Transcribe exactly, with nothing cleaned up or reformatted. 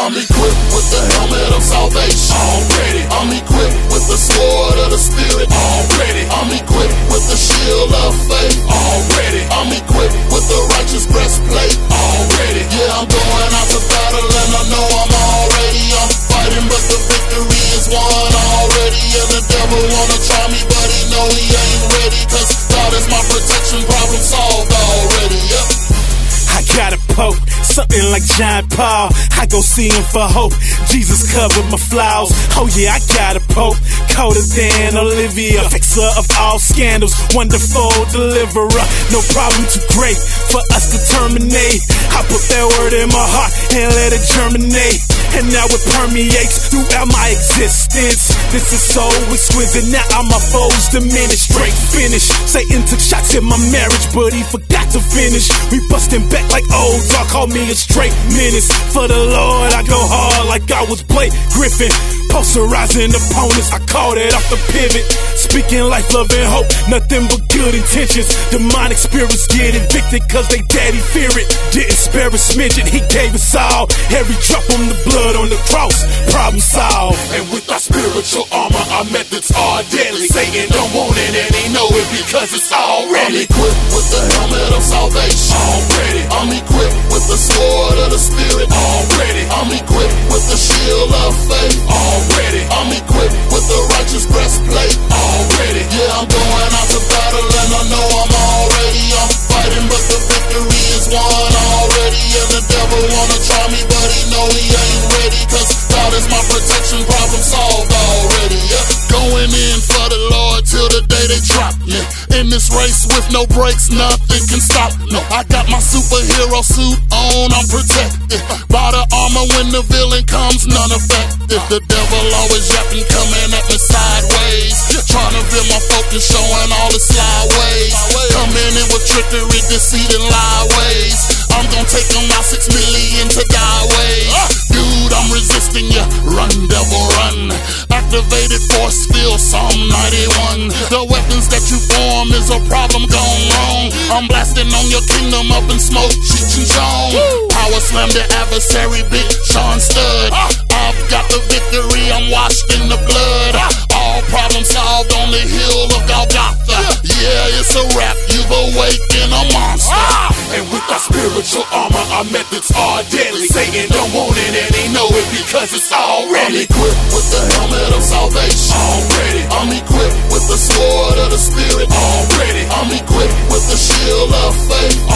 I'm equipped with the helmet of salvation. Already. I'm equipped with the sword of the Spirit. Already. I'm equipped with the shield of faith. Already. I'm equipped with the righteous breastplate. Already. Yeah, I'm going out to battle and I know I'm already. I'm fighting, but the victory is won already. And the devil wanna try me, but he know he ain't ready. Cause God is my protection, problem solved already. Yeah. I got a poke, something like John Paul. I go see him for hope. Jesus covered my flaws. Oh yeah, I got a pope, colder than Olivia, fixer of all scandals, wonderful deliverer. No problem too great for us to terminate. I put that word in my heart and let it germinate, and now it permeates throughout my existence. This is so exquisite. Now all my foes diminished. Straight finish. Satan took shots at my marriage, but he forgot to finish. We busting back like old dog, call me a straight menace. For the Lord I go hard like I was Blake Griffin. Posterizing opponents, I called it off the pivot. Speaking life, love, and hope, nothing but good intentions. Demonic spirits get evicted cause they daddy fear it. Didn't spare a smidget, he gave us all. Every drop on the blood on the cross, problem solved. And with our spiritual armor, our methods are deadly. Satan don't want it and he know it because it's already. I'm equipped with the helmet of salvation. Already. I'm equipped with the sword of the Spirit. Already. I'm equipped with the shield of faith. Already. I'm equipped with the righteous breastplate. Already. Yeah, I'm going out to battle and I know I'm already. I'm fighting, but the victory is won already. And the devil wanna try me, but he know he ain't ready. Cause God is my protection, problem solved already. Yeah. Going in for the Lord till the day they drop. Yeah. In this race with no brakes, nothing can stop. No, I got my superhero suit on, I'm protected by the armor. When the villain comes, none effective. The devil always yapping, coming at me sideways, trying to veer my focus, showing all the sly ways. Coming in with trickery, deceit, and lie ways. I'm gonna take them out, six million to die ways. Dude, I'm resisting ya, run devil run. Activated force field, Psalm ninety-one. The weapons that you form is a problem gone wrong. I'm blasting on your kingdom up in smoke, Cheech and Chong. Power slam the adversary, Big Sean Stud. I've got the victory, I'm washed in the blood. All problems solved on the hill of Golgotha. Yeah, it's a rap, you've awakened a monster. And with our spiritual armor, our methods are deadly. Satan don't want it and he know it because it's already. I'm equipped with the helmet of salvation. Already. I'm equipped with the sword of the Spirit. Already. I'm equipped with the shield of faith.